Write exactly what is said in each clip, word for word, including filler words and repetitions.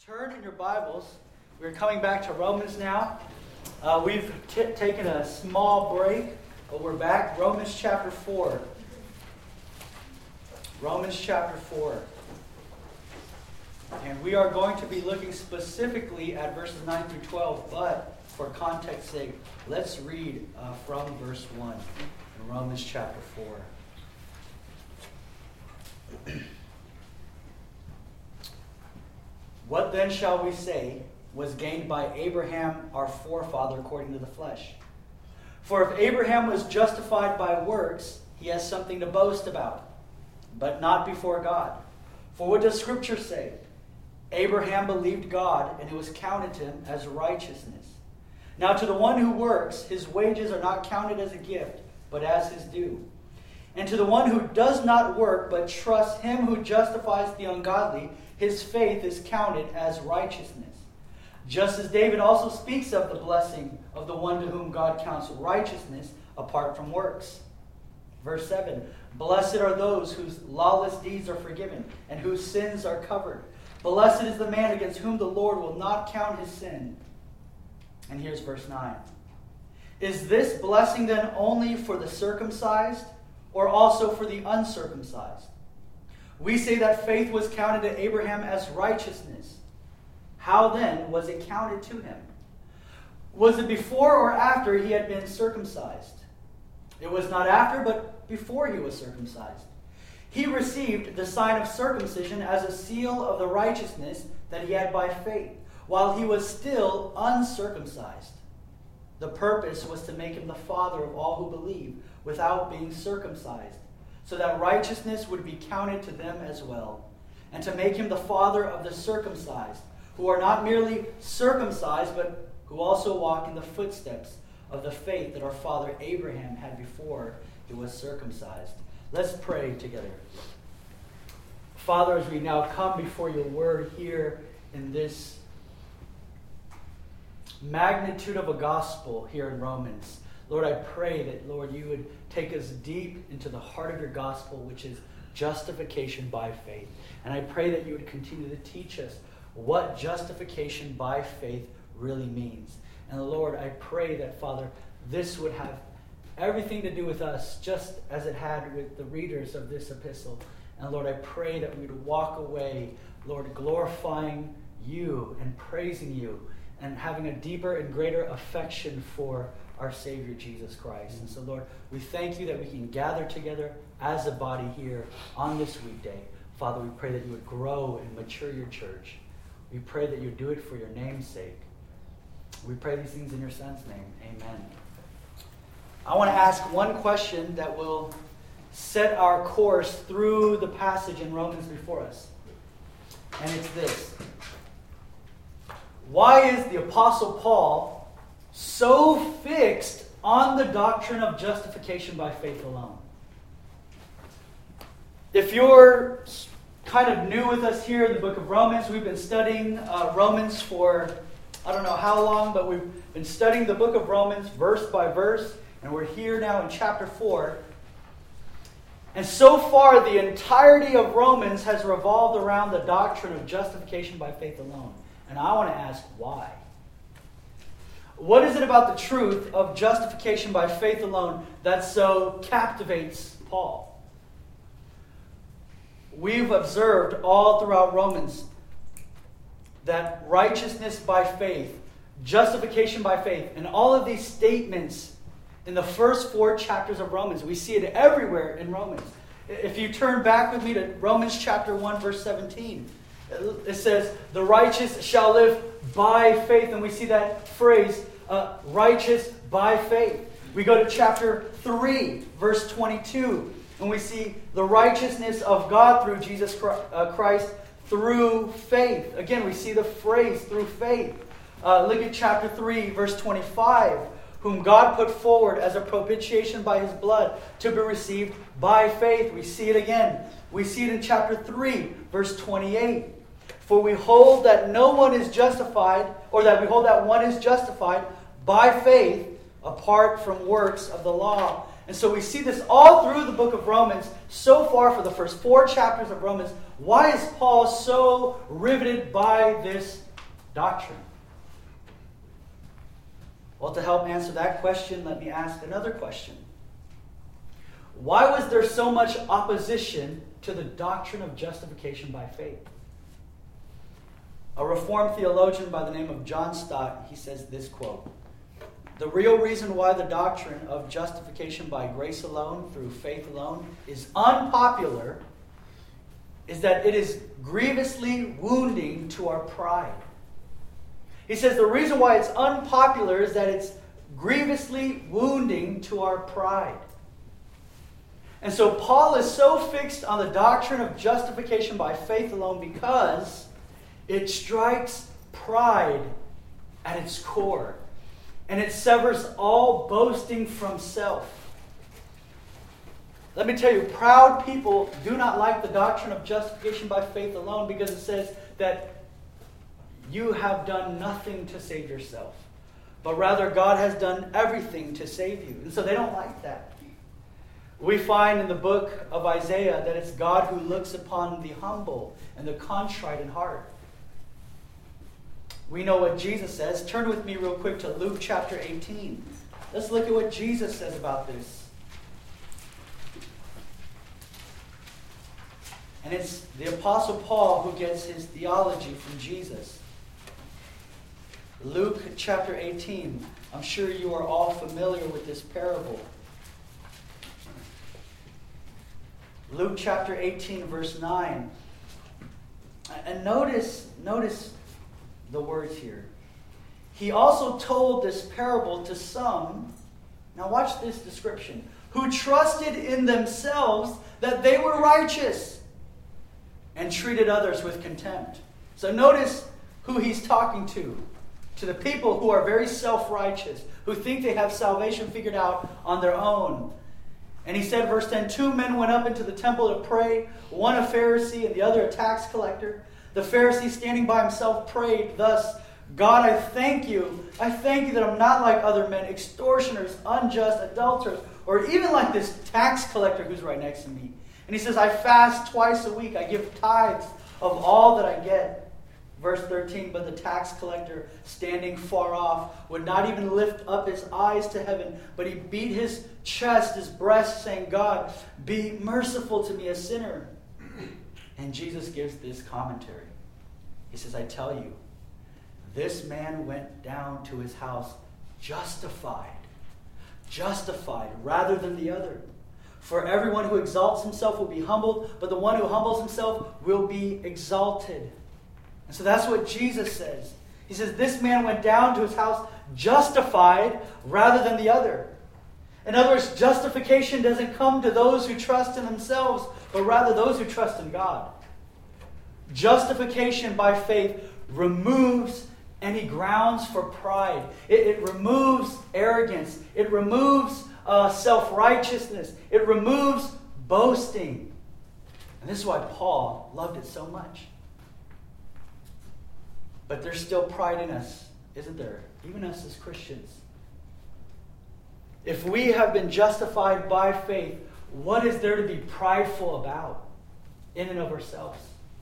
Turn in your Bibles. We're coming back to Romans now. Uh, we've t- taken a small break, but we're back. Romans chapter four. Romans chapter four. And we are going to be looking specifically at verses nine through twelve, but for context's sake, let's read uh, from verse one in Romans chapter four. What then shall we say was gained by Abraham our forefather according to the flesh? For if Abraham was justified by works, he has something to boast about, but not before God. For what does Scripture say? Abraham believed God, and it was counted to him as righteousness. Now to the one who works, his wages are not counted as a gift, but as his due. And to the one who does not work, but trusts him who justifies the ungodly, his faith is counted as righteousness. Just as David also speaks of the blessing of the one to whom God counts righteousness apart from works. Verse seven, Blessed are those whose lawless deeds are forgiven and whose sins are covered. Blessed is the man against whom the Lord will not count his sin. And here's verse nine. Is this blessing then only for the circumcised or also for the uncircumcised? We say that faith was counted to Abraham as righteousness. How then was it counted to him? Was it before or after he had been circumcised? It was not after, but before he was circumcised. He received the sign of circumcision as a seal of the righteousness that he had by faith, while he was still uncircumcised. The purpose was to make him the father of all who believe, without being circumcised, so that righteousness would be counted to them as well, and to make him the father of the circumcised, who are not merely circumcised, but who also walk in the footsteps of the faith that our father Abraham had before he was circumcised. Let's pray together. Father, as we now come before your word here in this magnitude of a gospel here in Romans, Lord, I pray that, Lord, you would take us deep into the heart of your gospel, which is justification by faith. And I pray that you would continue to teach us what justification by faith really means. And Lord, I pray that, Father, this would have everything to do with us, just as it had with the readers of this epistle. And Lord, I pray that we would walk away, Lord, glorifying you and praising you and having a deeper and greater affection for our Savior, Jesus Christ. And so, Lord, we thank you that we can gather together as a body here on this weekday. Father, we pray that you would grow and mature your church. We pray that you would do it for your name's sake. We pray these things in your Son's name. Amen. I want to ask one question that will set our course through the passage in Romans before us. And it's this. Why is the Apostle Paul so fixed on the doctrine of justification by faith alone? If you're kind of new with us here in the book of Romans, we've been studying uh, Romans for I don't know how long, but we've been studying the book of Romans verse by verse, and we're here now in chapter four. And so far, the entirety of Romans has revolved around the doctrine of justification by faith alone. And I want to ask why. What is it about the truth of justification by faith alone that so captivates Paul? We've observed all throughout Romans that righteousness by faith, justification by faith, and all of these statements in the first four chapters of Romans, we see it everywhere in Romans. If you turn back with me to Romans chapter one, verse seventeen, it says, the righteous shall live by faith. And we see that phrase, uh, righteous by faith. We go to chapter three, verse twenty-two, and we see the righteousness of God through Jesus Christ through faith. Again, we see the phrase through faith. Uh, look at chapter three, verse twenty-five. Whom God put forward as a propitiation by his blood to be received by faith. We see it again. We see it in chapter three, verse twenty-eight. For we hold that no one is justified, or that we hold that one is justified by faith apart from works of the law. And so we see this all through the book of Romans. So far, for the first four chapters of Romans, why is Paul so riveted by this doctrine? Well, to help answer that question, let me ask another question. Why was there so much opposition to the doctrine of justification by faith? A Reformed theologian by the name of John Stott, he says this quote, "The real reason why the doctrine of justification by grace alone, through faith alone, is unpopular is that it is grievously wounding to our pride." He says the reason why it's unpopular is that it's grievously wounding to our pride. And so Paul is so fixed on the doctrine of justification by faith alone because it strikes pride at its core. And it severs all boasting from self. Let me tell you, proud people do not like the doctrine of justification by faith alone because it says that you have done nothing to save yourself, but rather God has done everything to save you. And so they don't like that. We find in the book of Isaiah that it's God who looks upon the humble and the contrite in heart. We know what Jesus says. Turn with me real quick to Luke chapter eighteen. Let's look at what Jesus says about this. And it's the Apostle Paul who gets his theology from Jesus. Luke chapter eighteen. I'm sure you are all familiar with this parable. Luke chapter eighteen, verse nine. And notice, notice the words here. He also told this parable to some, now watch this description, who trusted in themselves that they were righteous and treated others with contempt. So notice who he's talking to. To the people who are very self-righteous, who think they have salvation figured out on their own. And he said, verse ten, two men went up into the temple to pray, one a Pharisee and the other a tax collector. The Pharisee, standing by himself, prayed thus, God, I thank you. I thank you that I'm not like other men, extortioners, unjust, adulterers, or even like this tax collector who's right next to me. And he says, I fast twice a week. I give tithes of all that I get. Verse thirteen, but the tax collector, standing far off, would not even lift up his eyes to heaven, but he beat his chest, his breast, saying, God, be merciful to me, a sinner. And Jesus gives this commentary. He says, I tell you, this man went down to his house justified, justified rather than the other. For everyone who exalts himself will be humbled, but the one who humbles himself will be exalted. And so that's what Jesus says. He says, this man went down to his house justified rather than the other. In other words, justification doesn't come to those who trust in themselves, but rather those who trust in God. Justification by faith removes any grounds for pride. It, it removes arrogance. It removes uh, self-righteousness. It removes boasting. And this is why Paul loved it so much. But there's still pride in us, isn't there? Even us as Christians. If we have been justified by faith, what is there to be prideful about in and of ourselves?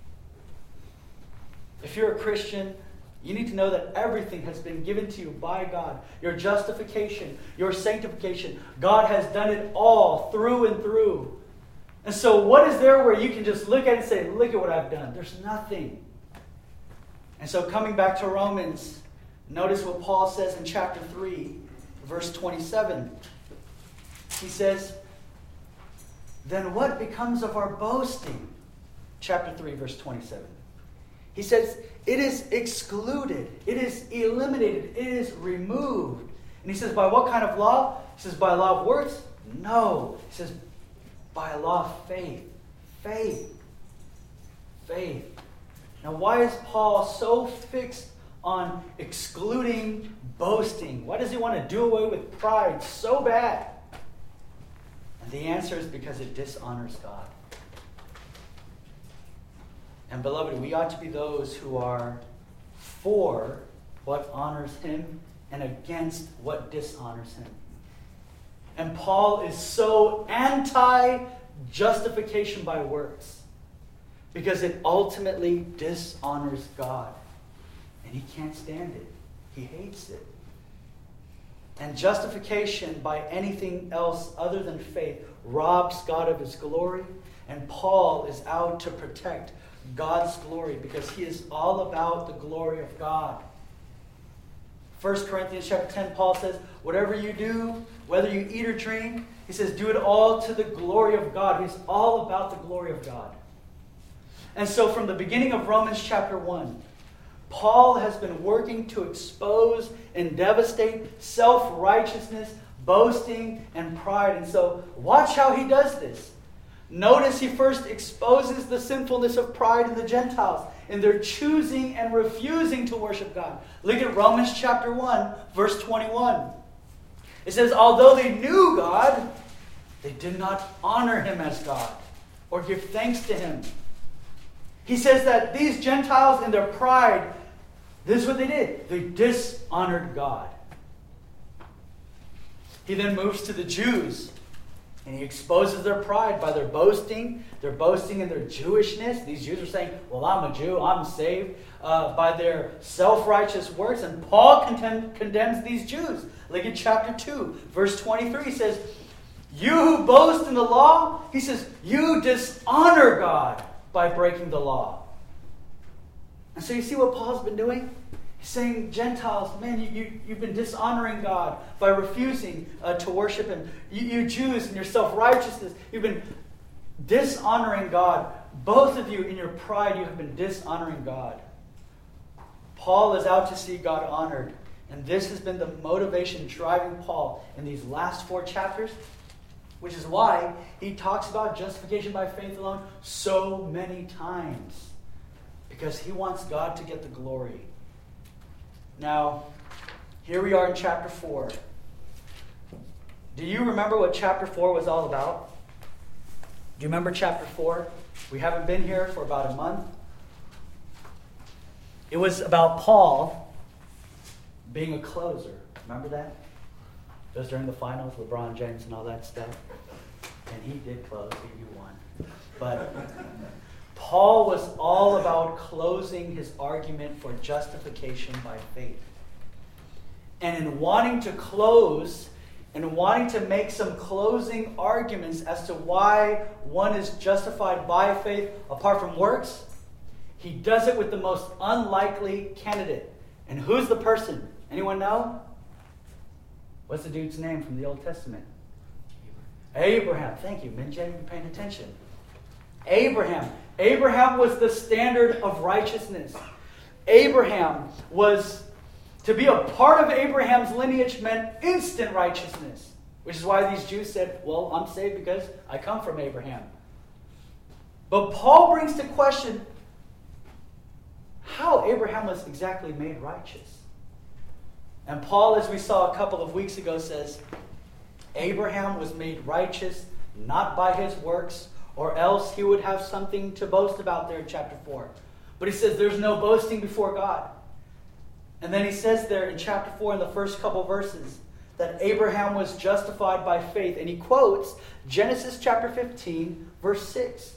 If you're a Christian, you need to know that everything has been given to you by God. Your justification, your sanctification. God has done it all through and through. And so what is there where you can just look at it and say, look at what I've done? There's nothing. And so coming back to Romans, notice what Paul says in chapter three, verse twenty-seven. He says, then what becomes of our boasting? Chapter three, verse twenty-seven. He says, it is excluded. It is eliminated. It is removed. And he says, by what kind of law? He says, by law of works? No. He says, by a law of faith. Faith. Faith. Now, why is Paul so fixed on excluding boasting? Why does he want to do away with pride so bad? And the answer is because it dishonors God. And beloved, we ought to be those who are for what honors him and against what dishonors him. And Paul is so anti-justification by works because it ultimately dishonors God. And he can't stand it. He hates it. And justification by anything else other than faith robs God of his glory. And Paul is out to protect God's glory because he is all about the glory of God. First Corinthians chapter ten, Paul says, whatever you do, whether you eat or drink, he says, do it all to the glory of God. He's all about the glory of God. And so from the beginning of Romans chapter one, Paul has been working to expose and devastate self-righteousness, boasting, and pride. And so watch how he does this. Notice he first exposes the sinfulness of pride in the Gentiles in their choosing and refusing to worship God. Look at Romans chapter one, verse twenty-one. It says, although they knew God, they did not honor him as God or give thanks to him. He says that these Gentiles in their pride, this is what they did. They dishonored God. He then moves to the Jews. And he exposes their pride by their boasting. They're boasting in their Jewishness. These Jews are saying, well, I'm a Jew, I'm saved. Uh, by their self-righteous works. And Paul contem- condemns these Jews. Look at chapter two, verse twenty-three. He says, you who boast in the law, he says, you dishonor God by breaking the law. And so you see what Paul's been doing? He's saying, Gentiles, man, you, you, you've been dishonoring God by refusing uh, to worship him. You, you Jews in your self-righteousness, you've been dishonoring God. Both of you in your pride, you have been dishonoring God. Paul is out to see God honored. And this has been the motivation driving Paul in these last four chapters, which is why he talks about justification by faith alone so many times. Because he wants God to get the glory. Now, here we are in chapter four. Do you remember what chapter four was all about? Do you remember chapter four? We haven't been here for about a month. It was about Paul being a closer. Remember that? It was during the finals, LeBron James and all that stuff. And he did close, he won. But Paul was all about closing his argument for justification by faith. And in wanting to close, and wanting to make some closing arguments as to why one is justified by faith apart from works, he does it with the most unlikely candidate. And who's the person? Anyone know? What's the dude's name from the Old Testament? Abraham. Abraham. Thank you, Minjay. You're paying attention. Abraham. Abraham was the standard of righteousness. Abraham was, to be a part of Abraham's lineage meant instant righteousness. Which is why these Jews said, well, I'm saved because I come from Abraham. But Paul brings to question how Abraham was exactly made righteous. And Paul, as we saw a couple of weeks ago, says, Abraham was made righteous not by his works, or else he would have something to boast about there in chapter four. But he says there's no boasting before God. And then he says there in chapter four in the first couple verses that Abraham was justified by faith. And he quotes Genesis chapter fifteen, verse six.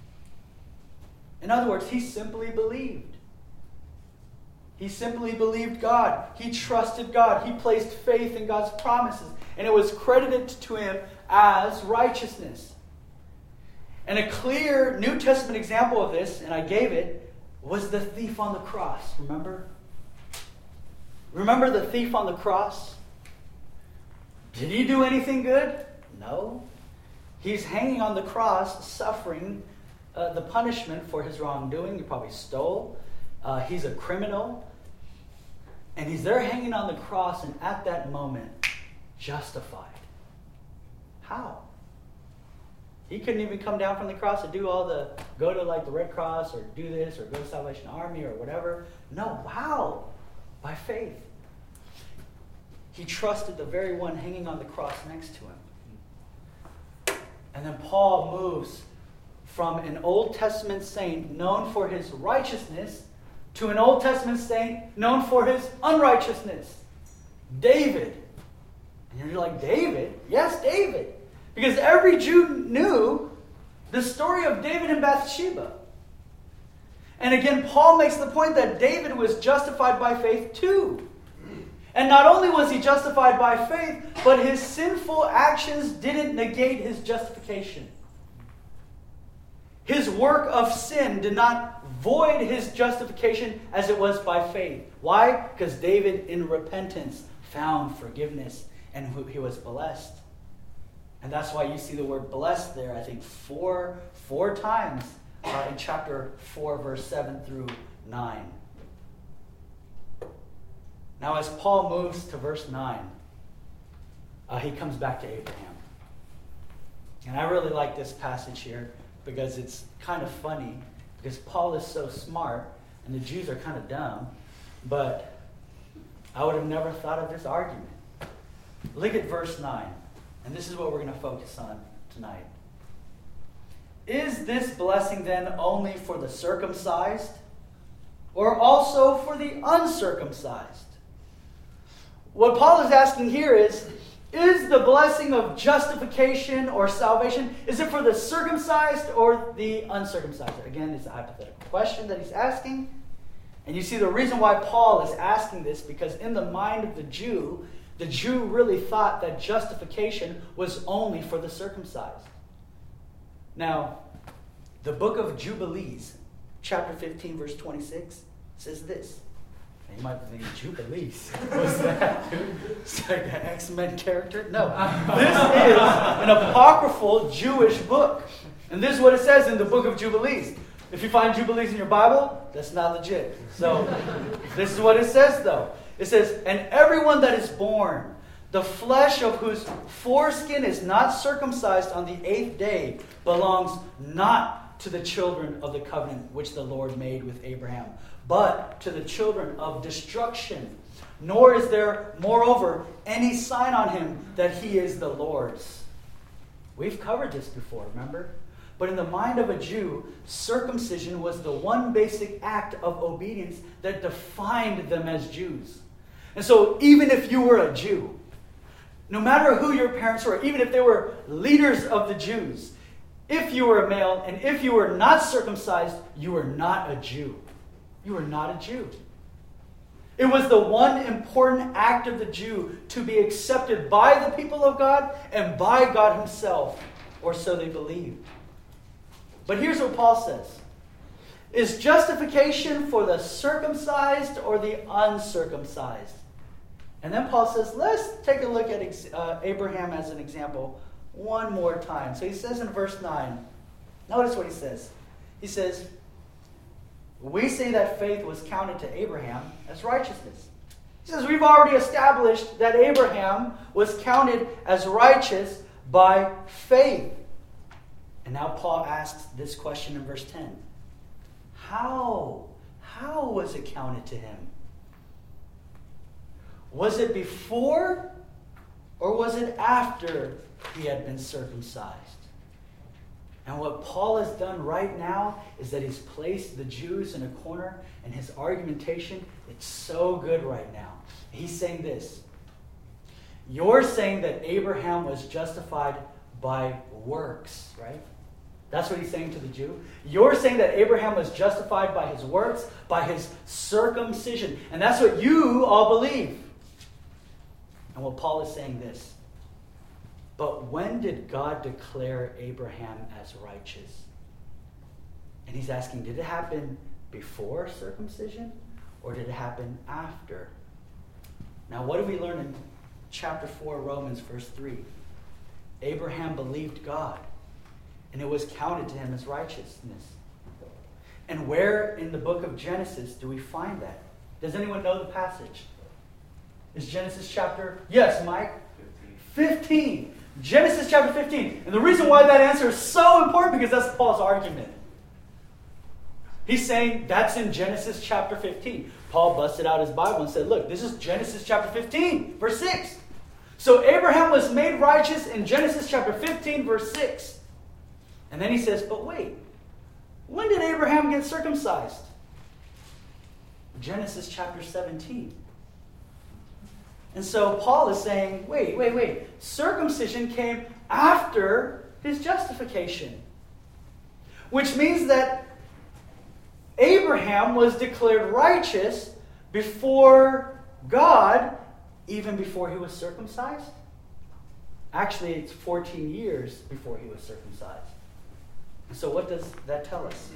In other words, he simply believed. He simply believed God. He trusted God. He placed faith in God's promises. And it was credited to him as righteousness. And a clear New Testament example of this, and I gave it, was the thief on the cross. Remember? Remember the thief on the cross? Did he do anything good? No. He's hanging on the cross, suffering uh, the punishment for his wrongdoing. He probably stole. Uh, he's a criminal. And he's there hanging on the cross, and at that moment, justified. How? He couldn't even come down from the cross and do all the, go to like the Red Cross or do this or go to Salvation Army or whatever. No, how? By faith. He trusted the very one hanging on the cross next to him. And then Paul moves from an Old Testament saint known for his righteousness to an Old Testament saint known for his unrighteousness. David. And you're like, David? Yes, David. Because every Jew knew the story of David and Bathsheba. And again, Paul makes the point that David was justified by faith too. And not only was he justified by faith, but his sinful actions didn't negate his justification. His work of sin did not void his justification as it was by faith. Why? Because David, in repentance, found forgiveness and he was blessed. And that's why you see the word blessed there, I think, four, four times uh, in chapter four, verse seven through nine. Now, as Paul moves to verse nine, uh, he comes back to Abraham. And I really like this passage here because it's kind of funny, because Paul is so smart and the Jews are kind of dumb, but I would have never thought of this argument. Look at verse nine, and this is what we're going to focus on tonight. Is this blessing then only for the circumcised, or also for the uncircumcised? What Paul is asking here is, is the blessing of justification or salvation, is it for the circumcised or the uncircumcised? Again, it's a hypothetical question that he's asking. And you see the reason why Paul is asking this, because in the mind of the Jew, the Jew really thought that justification was only for the circumcised. Now, the book of Jubilees, chapter fifteen, verse twenty-six, says this. You might think, Jubilees? What's that, dude? It's like an X-Men character? No. This is an apocryphal Jewish book. And this is what it says in the book of Jubilees. If you find Jubilees in your Bible, that's not legit. So, this is what it says, though. It says, and everyone that is born, the flesh of whose foreskin is not circumcised on the eighth day, belongs not to the children of the covenant which the Lord made with Abraham, but to the children of destruction. Nor is there, moreover, any sign on him that he is the Lord's. We've covered this before, remember? But in the mind of a Jew, circumcision was the one basic act of obedience that defined them as Jews. And so even if you were a Jew, no matter who your parents were, even if they were leaders of the Jews, if you were a male and if you were not circumcised, you were not a Jew. You were not a Jew. It was the one important act of the Jew to be accepted by the people of God and by God himself, or so they believed. But here's what Paul says. Is justification for the circumcised or the uncircumcised? And then Paul says, let's take a look at uh, Abraham as an example one more time. So he says in verse nine, notice what he says. He says, we say that faith was counted to Abraham as righteousness. He says, we've already established that Abraham was counted as righteous by faith. And now Paul asks this question in verse ten. How? How was it counted to him? Was it before or was it after he had been circumcised? And what Paul has done right now is that he's placed the Jews in a corner, and his argumentation, it's so good right now. He's saying this. You're saying that Abraham was justified by works, right? That's what he's saying to the Jew. You're saying that Abraham was justified by his works, by his circumcision. And that's what you all believe. And what Paul is saying this. But when did God declare Abraham as righteous? And he's asking, did it happen before circumcision or did it happen after? Now, what do we learn in chapter four, Romans, verse three? Abraham believed God, and it was counted to him as righteousness. And where in the book of Genesis do we find that? Does anyone know the passage? Is Genesis chapter... Yes, Mike? fifteen. fifteen. Genesis chapter fifteen. And the reason why that answer is so important, because that's Paul's argument. He's saying that's in Genesis chapter fifteen. Paul busted out his Bible and said, look, this is Genesis chapter fifteen, verse six. So Abraham was made righteous in Genesis chapter fifteen, verse six. And then he says, but wait, when did Abraham get circumcised? Genesis chapter seventeen. And so Paul is saying, wait, wait, wait. Circumcision came after his justification. Which means that Abraham was declared righteous before God, even before he was circumcised. Actually, it's fourteen years before he was circumcised. So what does that tell us?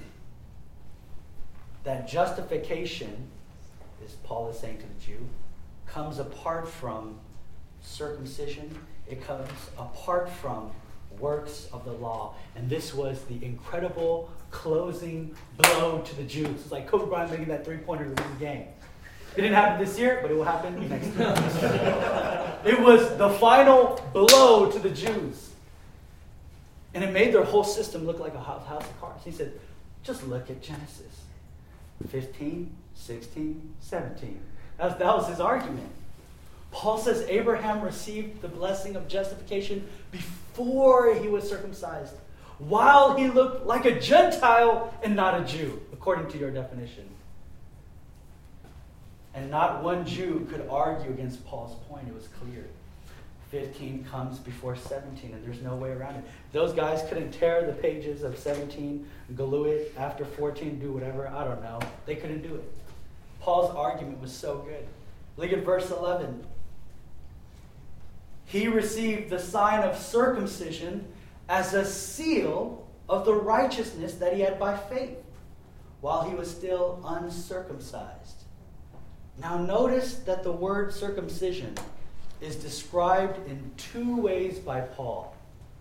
That justification, as Paul is saying to the Jew, comes apart from circumcision. It comes apart from works of the law. And this was the incredible closing blow to the Jews. It's like Kobe Bryant making that three-pointer to win the game. It didn't happen this year, but it will happen next year. It was the final blow to the Jews. And it made their whole system look like a house of cards. He said, just look at Genesis. fifteen, sixteen, seventeen. That was, that was his argument. Paul says Abraham received the blessing of justification before he was circumcised, while he looked like a Gentile and not a Jew, according to your definition. And not one Jew could argue against Paul's point. It was clear. fifteen comes before seventeen, and there's no way around it. Those guys couldn't tear the pages of seventeen, glue it after fourteen, do whatever. I don't know. They couldn't do it. Paul's argument was so good. Look at verse eleven. He received the sign of circumcision as a seal of the righteousness that he had by faith, while he was still uncircumcised. Now notice that the word circumcision is described in two ways by Paul.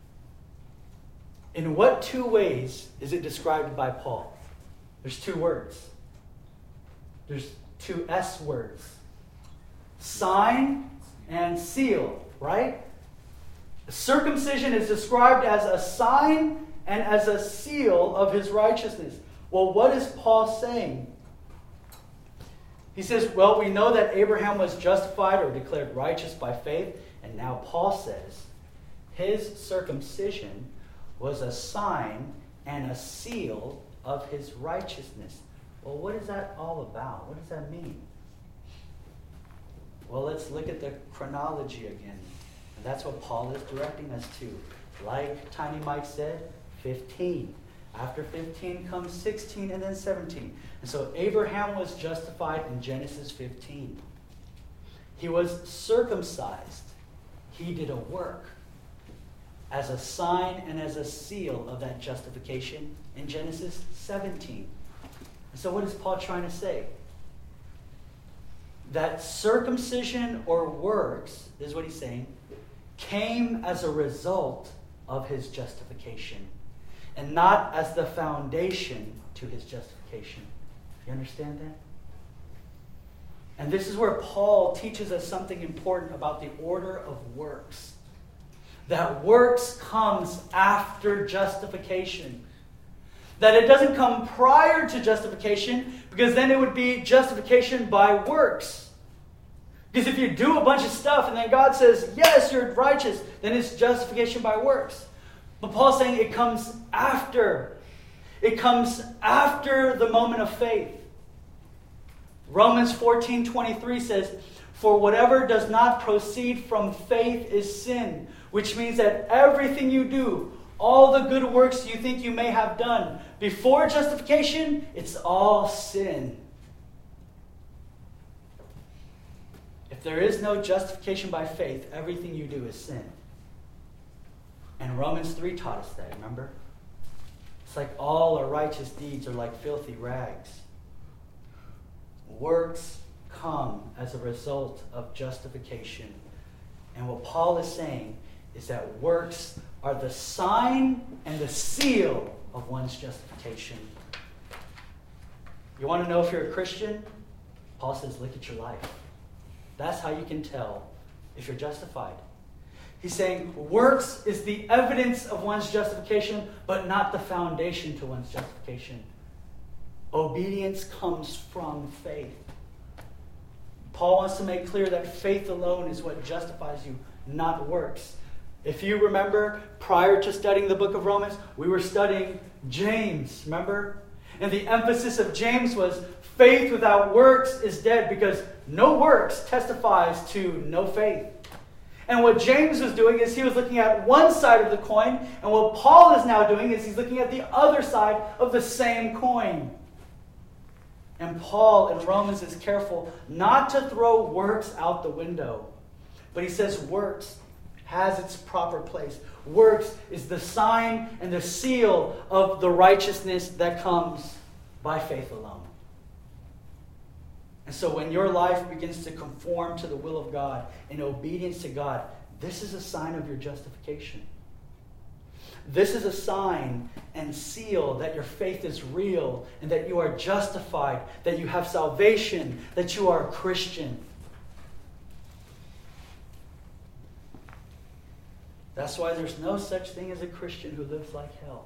In what two ways is it described by Paul? There's two words. There's two S words. Sign and seal, right? Circumcision is described as a sign and as a seal of his righteousness. Well, what is Paul saying? He says, well, we know that Abraham was justified or declared righteous by faith. And now Paul says his circumcision was a sign and a seal of his righteousness. Well, what is that all about? What does that mean? Well, let's look at the chronology again. And that's what Paul is directing us to. Like Tiny Mike said, fifteen. After fifteen comes sixteen and then seventeen. And so Abraham was justified in Genesis fifteen. He was circumcised. He did a work as a sign and as a seal of that justification in Genesis seventeen. And so what is Paul trying to say? That circumcision or works, this is what he's saying, came as a result of his justification, and not as the foundation to his justification. You understand that? And this is where Paul teaches us something important about the order of works. That works comes after justification. That it doesn't come prior to justification, because then it would be justification by works. Because if you do a bunch of stuff and then God says, yes, you're righteous, then it's justification by works. But Paul's saying it comes after. It comes after the moment of faith. Romans fourteen twenty-three says, for whatever does not proceed from faith is sin, which means that everything you do, all the good works you think you may have done before justification, it's all sin. If there is no justification by faith, everything you do is sin. And Romans three taught us that, remember? It's like all our righteous deeds are like filthy rags. Works come as a result of justification. And what Paul is saying is that works are the sign and the seal of one's justification. You want to know if you're a Christian? Paul says, look at your life. That's how you can tell if you're justified. He's saying works is the evidence of one's justification, but not the foundation to one's justification. Obedience comes from faith. Paul wants to make clear that faith alone is what justifies you, not works. If you remember, prior to studying the book of Romans, we were studying James, remember? And the emphasis of James was faith without works is dead, because no works testifies to no faith. And what James was doing is he was looking at one side of the coin, and what Paul is now doing is he's looking at the other side of the same coin. And Paul in Romans is careful not to throw works out the window. But he says works has its proper place. Works is the sign and the seal of the righteousness that comes by faith alone. And so when your life begins to conform to the will of God in obedience to God, this is a sign of your justification. This is a sign and seal that your faith is real and that you are justified, that you have salvation, that you are a Christian. That's why there's no such thing as a Christian who lives like hell.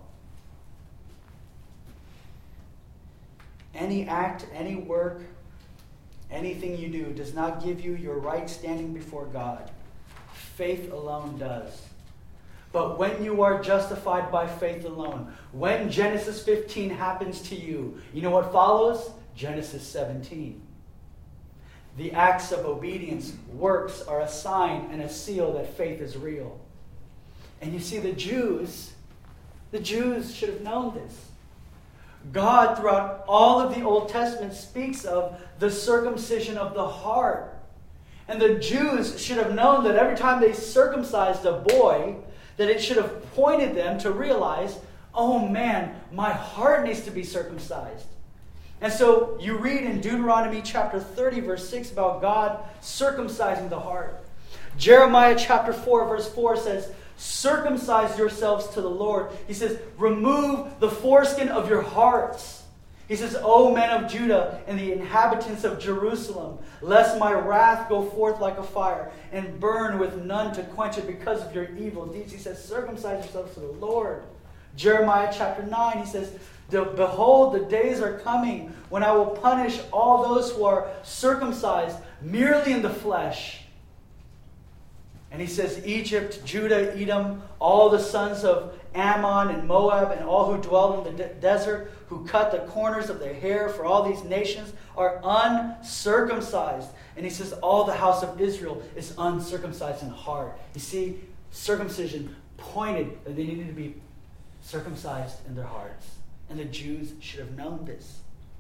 Any act, any work, anything you do does not give you your right standing before God. Faith alone does. But when you are justified by faith alone, when Genesis fifteen happens to you, you know what follows? Genesis seventeen. The acts of obedience, works, are a sign and a seal that faith is real. And you see, the Jews, the Jews should have known this. God, throughout all of the Old Testament, speaks of the circumcision of the heart. And the Jews should have known that every time they circumcised a boy, that it should have pointed them to realize, oh man, my heart needs to be circumcised. And so you read in Deuteronomy chapter thirty, verse six, about God circumcising the heart. Jeremiah chapter four, verse four says, circumcise yourselves to the Lord. He says, remove the foreskin of your hearts. He says, O men of Judah and the inhabitants of Jerusalem, lest my wrath go forth like a fire and burn with none to quench it because of your evil deeds. He says, circumcise yourselves to the Lord. Jeremiah chapter nine, he says, behold, the days are coming when I will punish all those who are circumcised merely in the flesh. And he says, Egypt, Judah, Edom, all the sons of Ammon and Moab, and all who dwell in the de- desert, who cut the corners of their hair, for all these nations are uncircumcised. And he says, all the house of Israel is uncircumcised in heart. You see, circumcision pointed that they needed to be circumcised in their hearts. And the Jews should have known this.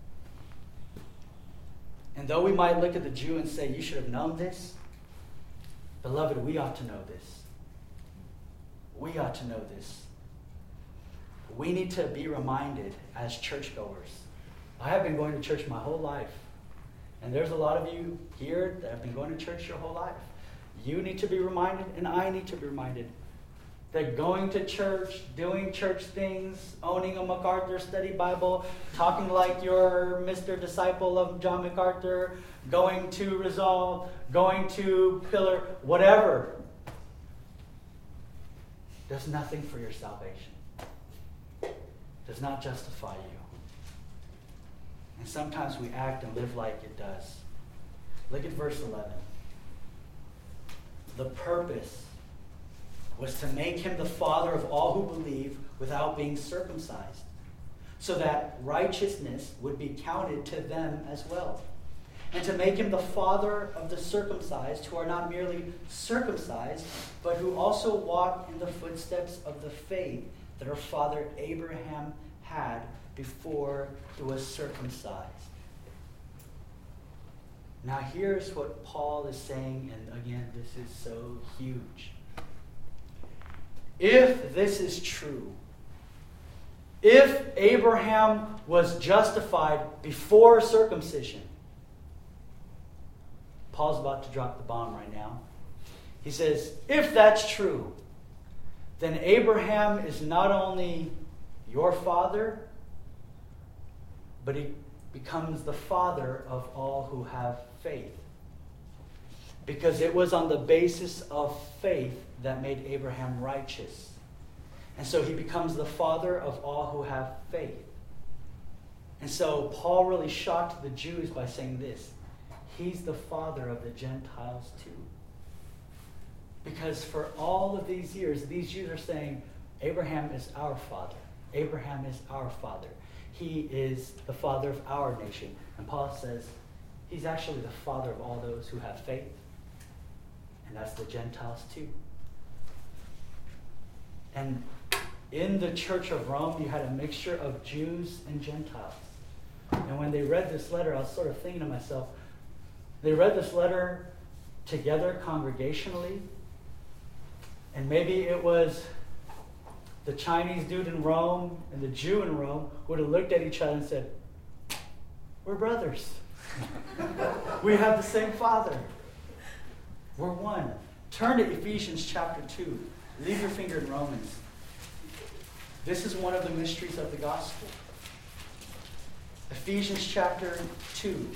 And though we might look at the Jew and say, you should have known this, beloved, we ought to know this. We ought to know this. We need to be reminded as churchgoers. I have been going to church my whole life. And there's a lot of you here that have been going to church your whole life. You need to be reminded, and I need to be reminded, that going to church, doing church things, owning a MacArthur Study Bible, talking like you're Mister Disciple of John MacArthur, going to Resolve, going to Pillar, whatever, does nothing for your salvation. Does not justify you. And sometimes we act and live like it does. Look at verse eleven. The purpose was to make him the father of all who believe without being circumcised, so that righteousness would be counted to them as well. And to make him the father of the circumcised, who are not merely circumcised, but who also walk in the footsteps of the faith that our father Abraham had before he was circumcised. Now here's what Paul is saying, and again, this is so huge. If this is true, if Abraham was justified before circumcision, Paul's about to drop the bomb right now. He says, if that's true, then Abraham is not only your father, but he becomes the father of all who have faith. Because it was on the basis of faith that made Abraham righteous. And so he becomes the father of all who have faith. And so Paul really shocked the Jews by saying this. He's the father of the Gentiles too. Because for all of these years, these Jews are saying, Abraham is our father. Abraham is our father. He is the father of our nation. And Paul says, he's actually the father of all those who have faith. And that's the Gentiles too. And in the Church of Rome, you had a mixture of Jews and Gentiles. And when they read this letter, I was sort of thinking to myself, they read this letter together congregationally, and maybe it was the Chinese dude in Rome and the Jew in Rome would have looked at each other and said, we're brothers. We have the same Father. We're one. Turn to Ephesians chapter two. Leave your finger in Romans. This is one of the mysteries of the gospel. Ephesians chapter two.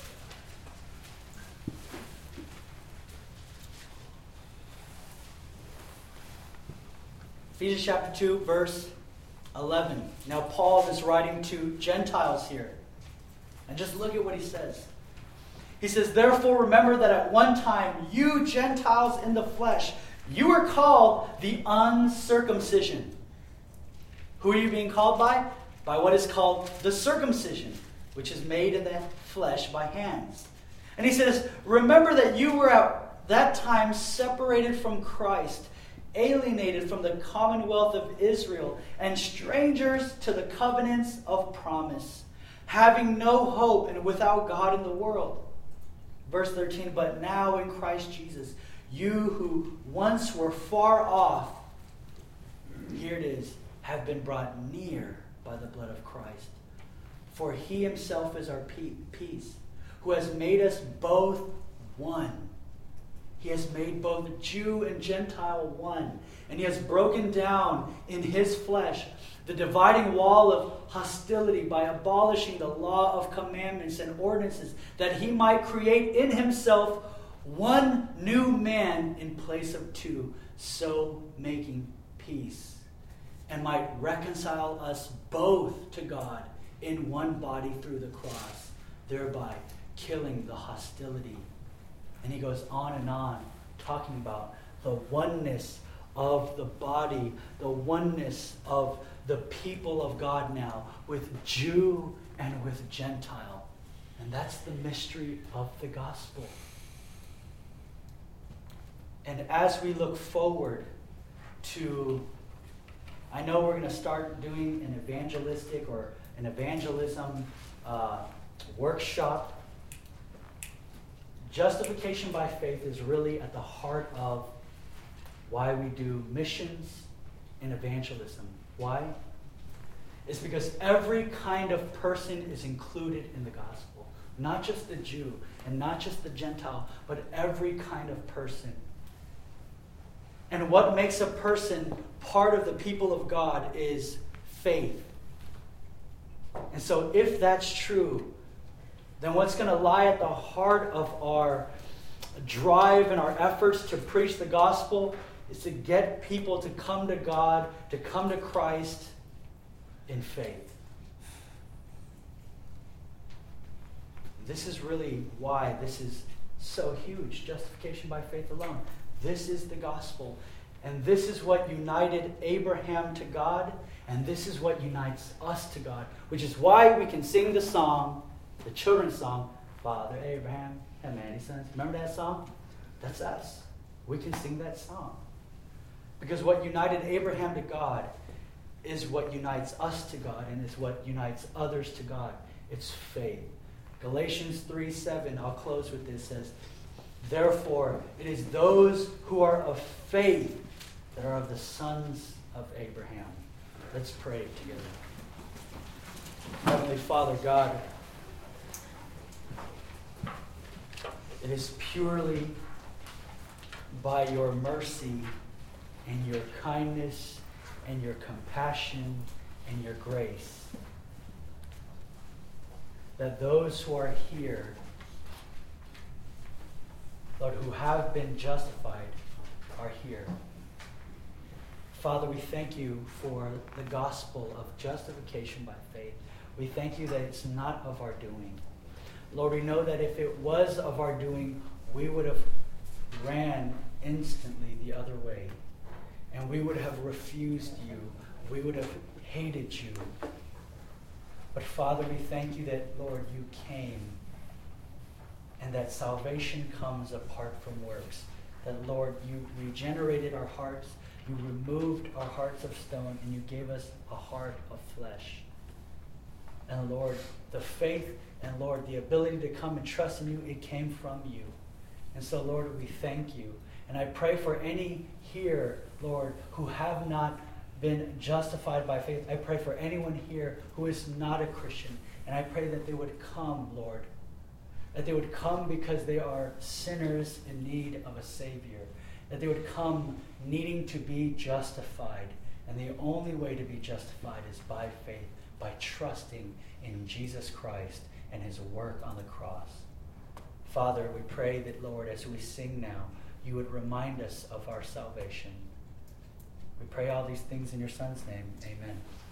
Ephesians chapter two, verse eleven. Now Paul is writing to Gentiles here. And just look at what he says. He says, therefore remember that at one time you Gentiles in the flesh, you were called the uncircumcision. Who are you being called by? By what is called the circumcision, which is made in the flesh by hands. And he says, remember that you were at that time separated from Christ, alienated from the commonwealth of Israel, and strangers to the covenants of promise, having no hope and without God in the world. Verse thirteen, but now in Christ Jesus, you who once were far off, here it is, have been brought near by the blood of Christ. For he himself is our peace, who has made us both one. He has made both Jew and Gentile one. And he has broken down in his flesh the dividing wall of hostility by abolishing the law of commandments and ordinances, that he might create in himself one new man in place of two, so making peace, and might reconcile us both to God in one body through the cross, thereby killing the hostility. And he goes on and on, talking about the oneness of the body, the oneness of the people of God now, with Jew and with Gentile. And that's the mystery of the gospel. And as we look forward to, I know we're going to start doing an evangelistic or an evangelism uh, workshop. Justification by faith is really at the heart of why we do missions and evangelism. Why? It's because every kind of person is included in the gospel. Not just the Jew and not just the Gentile, but every kind of person. And what makes a person part of the people of God is faith. And so if that's true, then what's going to lie at the heart of our drive and our efforts to preach the gospel is to get people to come to God, to come to Christ in faith. This is really why this is so huge, justification by faith alone. This is the gospel. And this is what united Abraham to God, and this is what unites us to God, which is why we can sing the song, the children's song, Father Abraham had many sons. Remember that song? That's us. We can sing that song. Because what united Abraham to God is what unites us to God, and is what unites others to God. It's faith. Galatians three seven, I'll close with this, says, therefore, it is those who are of faith that are of the sons of Abraham. Let's pray together. Heavenly Father God, it is purely by your mercy and your kindness and your compassion and your grace that those who are here, Lord, who have been justified, are here. Father, we thank you for the gospel of justification by faith. We thank you that it's not of our doing. Lord, we know that if it was of our doing, we would have ran instantly the other way. And we would have refused you. We would have hated you. But Father, we thank you that, Lord, you came, and that salvation comes apart from works. That, Lord, you regenerated our hearts, you removed our hearts of stone, and you gave us a heart of flesh. And Lord, the faith and Lord, the ability to come and trust in you, it came from you. And so, Lord, we thank you. And I pray for any here, Lord, who have not been justified by faith. I pray for anyone here who is not a Christian. And I pray that they would come, Lord. That they would come because they are sinners in need of a Savior. That they would come needing to be justified. And the only way to be justified is by faith, by trusting in Jesus Christ and his work on the cross. Father, we pray that, Lord, as we sing now, you would remind us of our salvation. We pray all these things in your Son's name. Amen.